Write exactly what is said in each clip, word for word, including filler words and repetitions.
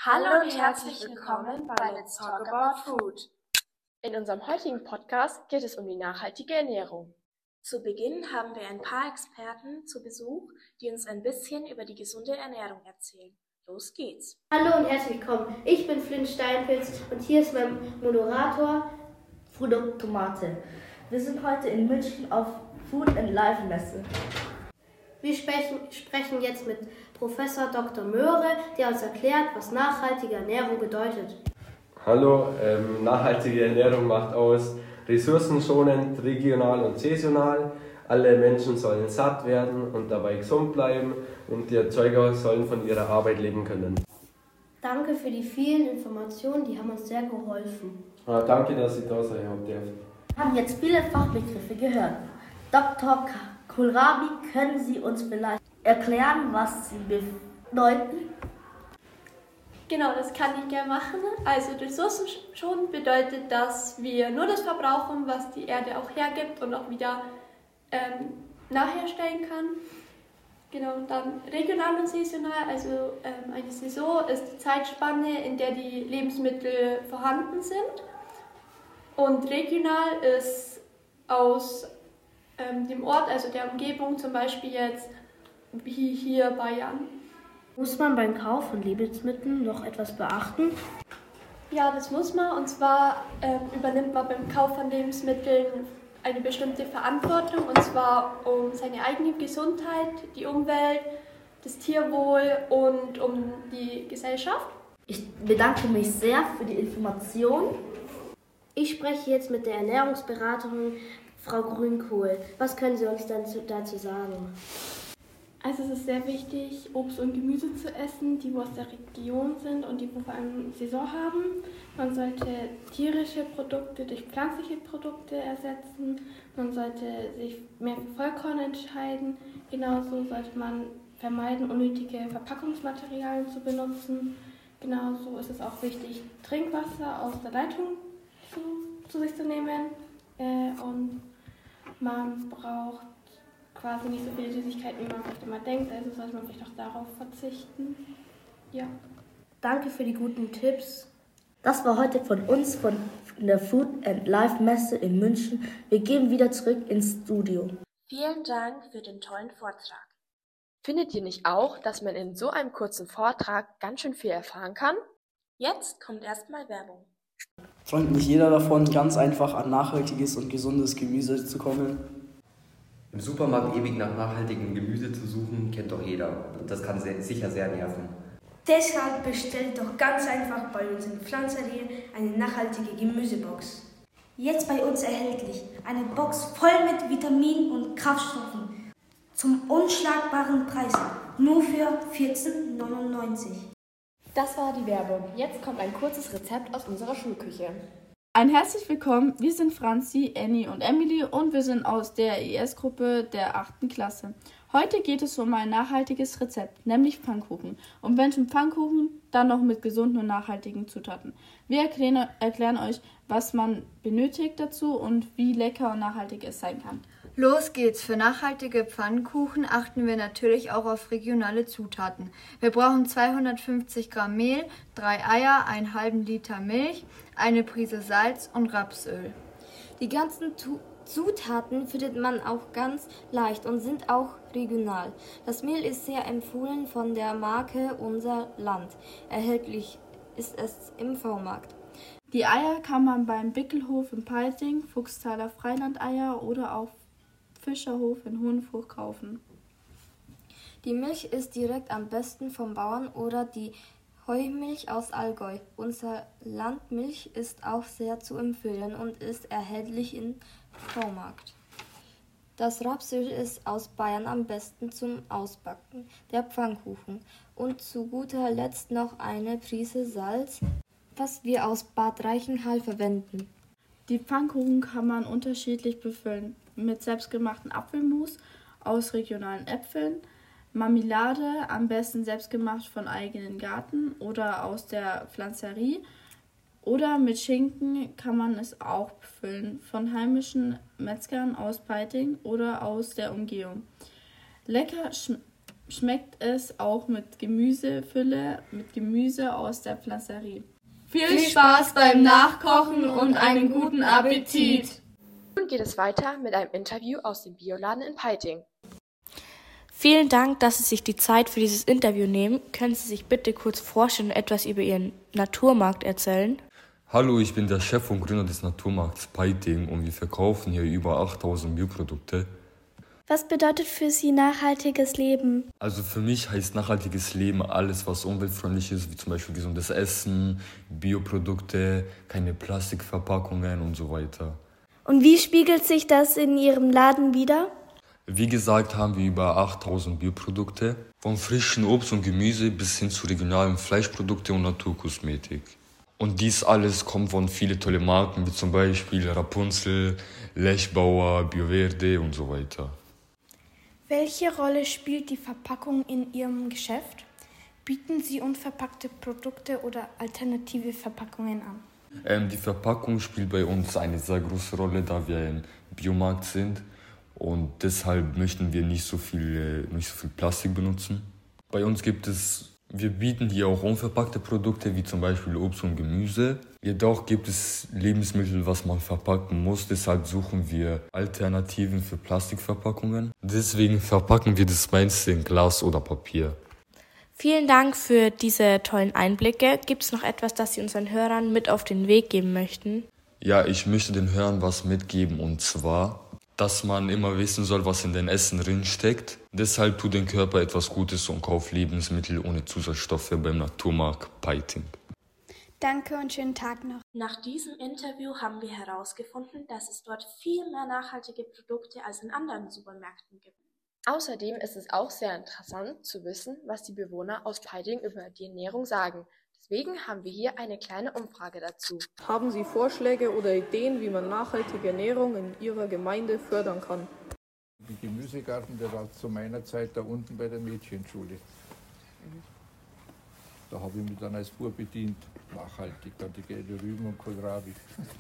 Hallo und herzlich willkommen bei Let's Talk About Food. In unserem heutigen Podcast geht es um die nachhaltige Ernährung. Zu Beginn haben wir ein paar Experten zu Besuch, die uns ein bisschen über die gesunde Ernährung erzählen. Los geht's! Hallo und herzlich willkommen. Ich bin Flynn Steinpilz und hier ist mein Moderator Produkt Tomate. Wir sind heute in München auf Food and Life Messe. Wir sprechen, sprechen jetzt mit Professor Doktor Möhre, der uns erklärt, was nachhaltige Ernährung bedeutet. Hallo, ähm, nachhaltige Ernährung macht aus ressourcenschonend, regional und saisonal. Alle Menschen sollen satt werden und dabei gesund bleiben und die Erzeuger sollen von ihrer Arbeit leben können. Danke für die vielen Informationen, die haben uns sehr geholfen. Ah, danke, dass ich da sein habe. Wir haben jetzt viele Fachbegriffe gehört. Doktor Kohlrabi, können Sie uns vielleicht erklären, was sie bedeuten? Genau, das kann ich gerne machen. Also ressourcenschonend bedeutet, dass wir nur das verbrauchen, was die Erde auch hergibt und auch wieder ähm, nachherstellen kann. Genau, und dann regional und saisonal, also ähm, eine Saison ist die Zeitspanne, in der die Lebensmittel vorhanden sind. Und regional ist aus ähm, dem Ort, also der Umgebung, zum Beispiel jetzt wie hier Bayern. Muss man beim Kauf von Lebensmitteln noch etwas beachten? Ja, das muss man. Und zwar ähm, übernimmt man beim Kauf von Lebensmitteln eine bestimmte Verantwortung. Und zwar um seine eigene Gesundheit, die Umwelt, das Tierwohl und um die Gesellschaft. Ich bedanke mich sehr für die Information. Ich spreche jetzt mit der Ernährungsberaterin Frau Grünkohl. Was können Sie uns denn dazu sagen? Also es ist sehr wichtig, Obst und Gemüse zu essen, die wo aus der Region sind und die wo vor allem Saison haben. Man sollte tierische Produkte durch pflanzliche Produkte ersetzen. Man sollte sich mehr für Vollkorn entscheiden. Genauso sollte man vermeiden, unnötige Verpackungsmaterialien zu benutzen. Genauso ist es auch wichtig, Trinkwasser aus der Leitung zu, zu sich zu nehmen. Äh, und man braucht quasi nicht so viele Süßigkeiten, wie man vielleicht immer denkt, also sollte man vielleicht auch darauf verzichten. Ja. Danke für die guten Tipps. Das war heute von uns von der Food and Life Messe in München. Wir gehen wieder zurück ins Studio. Vielen Dank für den tollen Vortrag. Findet ihr nicht auch, dass man in so einem kurzen Vortrag ganz schön viel erfahren kann? Jetzt kommt erstmal Werbung. Träumt nicht jeder davon, ganz einfach an nachhaltiges und gesundes Gemüse zu kommen? Im Supermarkt ewig nach nachhaltigem Gemüse zu suchen, kennt doch jeder. Und das kann sehr, sicher sehr nerven. Deshalb bestellt doch ganz einfach bei uns in Pflanzerie eine nachhaltige Gemüsebox. Jetzt bei uns erhältlich. Eine Box voll mit Vitaminen und Kraftstoffen. Zum unschlagbaren Preis. Nur für vierzehn neunundneunzig. Das war die Werbung. Jetzt kommt ein kurzes Rezept aus unserer Schulküche. Ein herzlich willkommen, wir sind Franzi, Annie und Emily und wir sind aus der E S-Gruppe der achten Klasse. Heute geht es um ein nachhaltiges Rezept, nämlich Pfannkuchen. Und wenn schon Pfannkuchen, dann noch mit gesunden und nachhaltigen Zutaten. Wir erklären, erklären euch, was man benötigt dazu und wie lecker und nachhaltig es sein kann. Los geht's! Für nachhaltige Pfannkuchen achten wir natürlich auch auf regionale Zutaten. Wir brauchen zweihundertfünfzig Gramm Mehl, drei Eier, einen halben Liter Milch, eine Prise Salz und Rapsöl. Die ganzen tu- Zutaten findet man auch ganz leicht und sind auch regional. Das Mehl ist sehr empfohlen von der Marke Unser Land. Erhältlich ist es im V-Markt. Die Eier kann man beim Bickelhof in Peiting, Fuchstaler Freilandeier oder auf Fischerhof in Hohenfurch kaufen. Die Milch ist direkt am besten vom Bauern oder die Heumilch aus Allgäu. Unser Landmilch ist auch sehr zu empfehlen und ist erhältlich im V-Markt. Das Rapsöl ist aus Bayern am besten zum Ausbacken der Pfannkuchen. Und zu guter Letzt noch eine Prise Salz, was wir aus Bad Reichenhall verwenden. Die Pfannkuchen kann man unterschiedlich befüllen. Mit selbstgemachten Apfelmus aus regionalen Äpfeln, Marmelade, am besten selbstgemacht von eigenen Garten oder aus der Pflanzerie. Oder mit Schinken kann man es auch befüllen, von heimischen Metzgern aus Peiting oder aus der Umgehung. Lecker, schm- schmeckt es auch mit Gemüsefülle, mit Gemüse aus der Pflanzerie. Viel Spaß beim Nachkochen und einen guten Appetit! Nun geht es weiter mit einem Interview aus dem Bioladen in Peiting. Vielen Dank, dass Sie sich die Zeit für dieses Interview nehmen. Können Sie sich bitte kurz vorstellen und etwas über Ihren Naturmarkt erzählen? Hallo, ich bin der Chef und Gründer des Naturmarkts Peiting und wir verkaufen hier über achttausend Bioprodukte. Was bedeutet für Sie nachhaltiges Leben? Also für mich heißt nachhaltiges Leben alles, was umweltfreundlich ist, wie zum Beispiel gesundes Essen, Bioprodukte, keine Plastikverpackungen und so weiter. Und wie spiegelt sich das in Ihrem Laden wider? Wie gesagt, haben wir über achttausend Bioprodukte, von frischem Obst und Gemüse bis hin zu regionalen Fleischprodukten und Naturkosmetik. Und dies alles kommt von vielen tollen Marken, wie zum Beispiel Rapunzel, Lechbauer, Bioverde und so weiter. Welche Rolle spielt die Verpackung in Ihrem Geschäft? Bieten Sie unverpackte Produkte oder alternative Verpackungen an? Ähm, die Verpackung spielt bei uns eine sehr große Rolle, da wir ein Biomarkt sind. Und deshalb möchten wir nicht so viel, nicht so viel Plastik benutzen. Bei uns gibt es, wir bieten hier auch unverpackte Produkte, wie zum Beispiel Obst und Gemüse. Jedoch gibt es Lebensmittel, was man verpacken muss. Deshalb suchen wir Alternativen für Plastikverpackungen. Deswegen verpacken wir das meiste in Glas oder Papier. Vielen Dank für diese tollen Einblicke. Gibt es noch etwas, das Sie unseren Hörern mit auf den Weg geben möchten? Ja, ich möchte den Hörern was mitgeben, und zwar, dass man immer wissen soll, was in den Essen drin steckt. Deshalb tut den Körper etwas Gutes und kauft Lebensmittel ohne Zusatzstoffe beim Naturmarkt Peiting. Danke und schönen Tag noch. Nach diesem Interview haben wir herausgefunden, dass es dort viel mehr nachhaltige Produkte als in anderen Supermärkten gibt. Außerdem ist es auch sehr interessant zu wissen, was die Bewohner aus Peiting über die Ernährung sagen. Deswegen haben wir hier eine kleine Umfrage dazu. Haben Sie Vorschläge oder Ideen, wie man nachhaltige Ernährung in Ihrer Gemeinde fördern kann? Der Gemüsegarten, der war zu meiner Zeit da unten bei der Mädchenschule. Da habe ich mich dann als vorbedient, nachhaltig, dann die gelbe Rüben und Kohlrabi.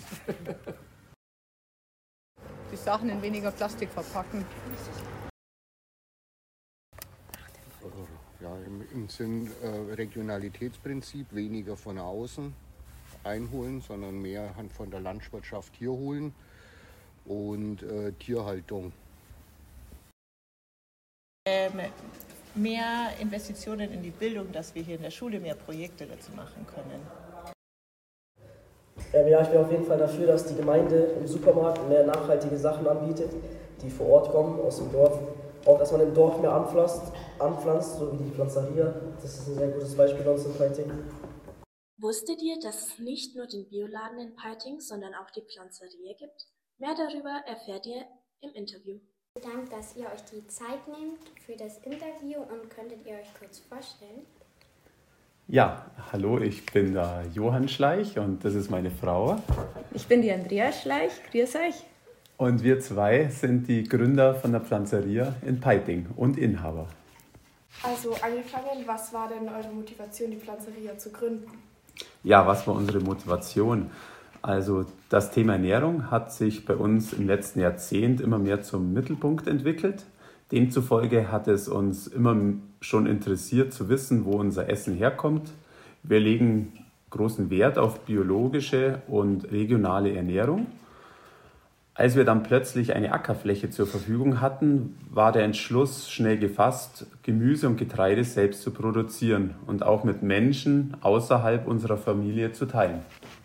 Die Sachen in weniger Plastik verpacken. Ja, im, im Sinn äh, Regionalitätsprinzip, weniger von außen einholen, sondern mehr von der Landwirtschaft hier holen und äh, Tierhaltung. Ähm, mehr Investitionen in die Bildung, dass wir hier in der Schule mehr Projekte dazu machen können. Ähm, ja, ich bin auf jeden Fall dafür, dass die Gemeinde im Supermarkt mehr nachhaltige Sachen anbietet, die vor Ort kommen, aus dem Dorf. Auch, dass man im Dorf mehr anpflanzt, anpflanzt, so wie die Pflanzeria. Das ist ein sehr gutes Beispiel bei uns in Peiting. Wusstet ihr, dass es nicht nur den Bioladen in Peiting, sondern auch die Pflanzeria gibt? Mehr darüber erfährt ihr im Interview. Vielen Dank, dass ihr euch die Zeit nehmt für das Interview und könntet ihr euch kurz vorstellen? Ja, hallo, ich bin der Johann Schleich und das ist meine Frau. Ich bin die Andrea Schleich, grüß euch. Und wir zwei sind die Gründer von der Pflanzeria in Peiting und Inhaber. Also angefangen, was war denn eure Motivation, die Pflanzeria zu gründen? Ja, was war unsere Motivation? Also das Thema Ernährung hat sich bei uns im letzten Jahrzehnt immer mehr zum Mittelpunkt entwickelt. Demzufolge hat es uns immer schon interessiert zu wissen, wo unser Essen herkommt. Wir legen großen Wert auf biologische und regionale Ernährung. Als wir dann plötzlich eine Ackerfläche zur Verfügung hatten, war der Entschluss schnell gefasst, Gemüse und Getreide selbst zu produzieren und auch mit Menschen außerhalb unserer Familie zu teilen.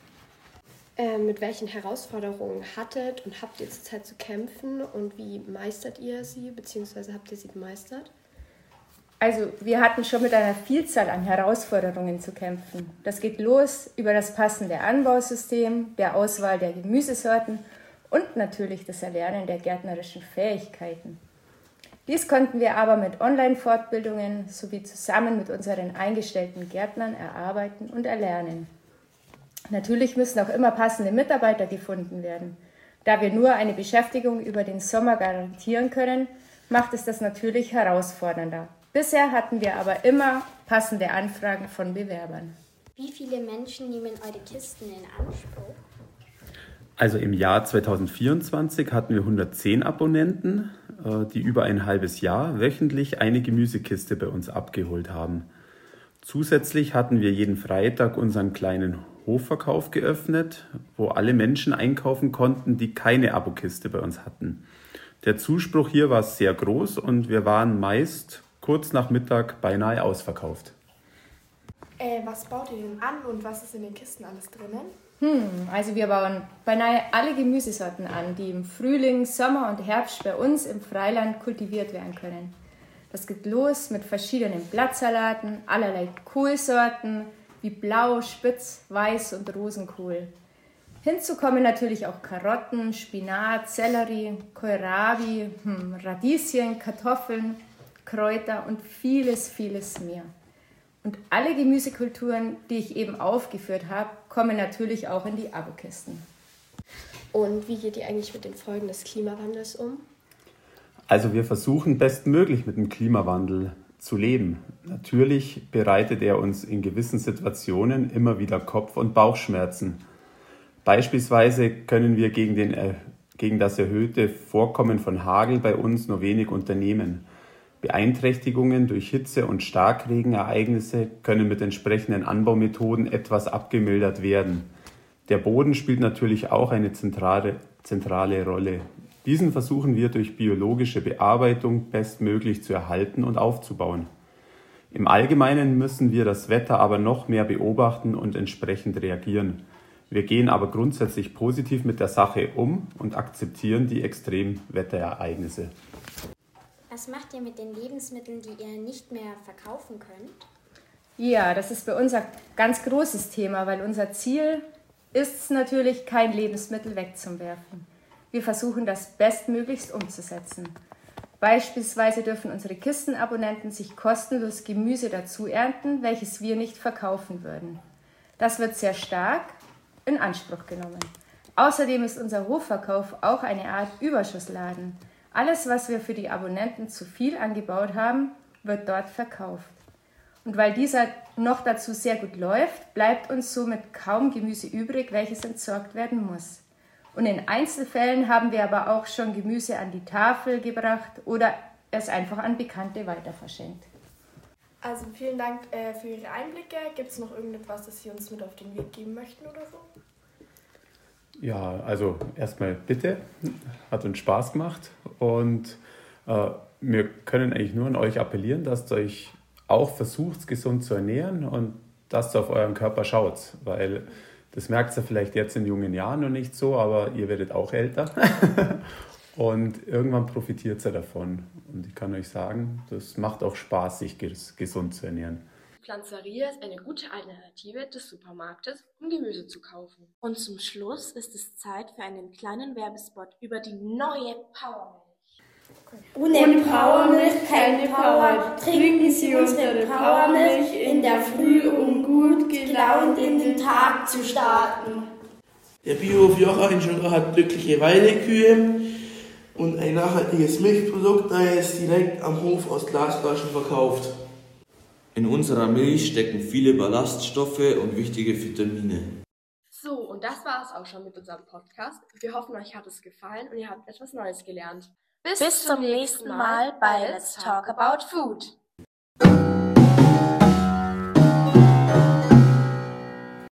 Äh, mit welchen Herausforderungen hattet und habt ihr zurzeit zu kämpfen und wie meistert ihr sie, beziehungsweise habt ihr sie gemeistert? Also wir hatten schon mit einer Vielzahl an Herausforderungen zu kämpfen. Das geht los über das passende Anbausystem, der Auswahl der Gemüsesorten und natürlich das Erlernen der gärtnerischen Fähigkeiten. Dies konnten wir aber mit Online-Fortbildungen sowie zusammen mit unseren eingestellten Gärtnern erarbeiten und erlernen. Natürlich müssen auch immer passende Mitarbeiter gefunden werden. Da wir nur eine Beschäftigung über den Sommer garantieren können, macht es das natürlich herausfordernder. Bisher hatten wir aber immer passende Anfragen von Bewerbern. Wie viele Menschen nehmen eure Kisten in Anspruch? Also im Jahr zweitausendvierundzwanzig hatten wir hundertzehn Abonnenten. die über ein halbes Jahr wöchentlich eine Gemüsekiste bei uns abgeholt haben. Zusätzlich hatten wir jeden Freitag unseren kleinen Hofverkauf geöffnet, wo alle Menschen einkaufen konnten, die keine Abokiste bei uns hatten. Der Zuspruch hier war sehr groß und wir waren meist kurz nach Mittag beinahe ausverkauft. Äh, was baut ihr denn an und was ist in den Kisten alles drinnen? Hm, also wir bauen beinahe alle Gemüsesorten an, die im Frühling, Sommer und Herbst bei uns im Freiland kultiviert werden können. Das geht los mit verschiedenen Blattsalaten, allerlei Kohlsorten wie Blau, Spitz, Weiß und Rosenkohl. Hinzu kommen natürlich auch Karotten, Spinat, Sellerie, Kohlrabi, hm, Radieschen, Kartoffeln, Kräuter und vieles, vieles mehr. Und alle Gemüsekulturen, die ich eben aufgeführt habe, kommen natürlich auch in die Abokisten. Und wie geht ihr eigentlich mit den Folgen des Klimawandels um? Also wir versuchen bestmöglich mit dem Klimawandel zu leben. Natürlich bereitet er uns in gewissen Situationen immer wieder Kopf- und Bauchschmerzen. Beispielsweise können wir gegen, den, gegen das erhöhte Vorkommen von Hagel bei uns nur wenig unternehmen. Beeinträchtigungen durch Hitze- und Starkregenereignisse können mit entsprechenden Anbaumethoden etwas abgemildert werden. Der Boden spielt natürlich auch eine zentrale, zentrale Rolle. Diesen versuchen wir durch biologische Bearbeitung bestmöglich zu erhalten und aufzubauen. Im Allgemeinen müssen wir das Wetter aber noch mehr beobachten und entsprechend reagieren. Wir gehen aber grundsätzlich positiv mit der Sache um und akzeptieren die Extremwetterereignisse. Was macht ihr mit den Lebensmitteln, die ihr nicht mehr verkaufen könnt? Ja, das ist bei uns ein ganz großes Thema, weil unser Ziel ist es natürlich, kein Lebensmittel wegzuwerfen. Wir versuchen, das bestmöglichst umzusetzen. Beispielsweise dürfen unsere Kistenabonnenten sich kostenlos Gemüse dazu ernten, welches wir nicht verkaufen würden. Das wird sehr stark in Anspruch genommen. Außerdem ist unser Hofverkauf auch eine Art Überschussladen. Alles, was wir für die Abonnenten zu viel angebaut haben, wird dort verkauft. Und weil dieser noch dazu sehr gut läuft, bleibt uns somit kaum Gemüse übrig, welches entsorgt werden muss. Und in Einzelfällen haben wir aber auch schon Gemüse an die Tafel gebracht oder es einfach an Bekannte weiterverschenkt. Also vielen Dank äh, für Ihre Einblicke. Gibt es noch irgendetwas, das Sie uns mit auf den Weg geben möchten oder so? Ja, also erstmal bitte, hat uns Spaß gemacht und äh, wir können eigentlich nur an euch appellieren, dass ihr euch auch versucht, gesund zu ernähren und dass ihr auf euren Körper schaut, weil das merkt ihr vielleicht jetzt in jungen Jahren noch nicht so, aber ihr werdet auch älter und irgendwann profitiert ihr davon. Und ich kann euch sagen, das macht auch Spaß, sich gesund zu ernähren. Pflanzeria ist eine gute Alternative des Supermarktes, um Gemüse zu kaufen. Und zum Schluss ist es Zeit für einen kleinen Werbespot über die neue Powermilch. Ohne Powermilch keine Power. Trinken Sie unsere Powermilch in der Früh, um gut gelaunt in den Tag zu starten. Der Biohof Jocha in Schunga hat glückliche Weidekühe und ein nachhaltiges Milchprodukt, da er es direkt am Hof aus Glasflaschen verkauft. In unserer Milch stecken viele Ballaststoffe und wichtige Vitamine. So, und das war es auch schon mit unserem Podcast. Wir hoffen, euch hat es gefallen und ihr habt etwas Neues gelernt. Bis, Bis zum nächsten Mal bei Let's Talk About Food.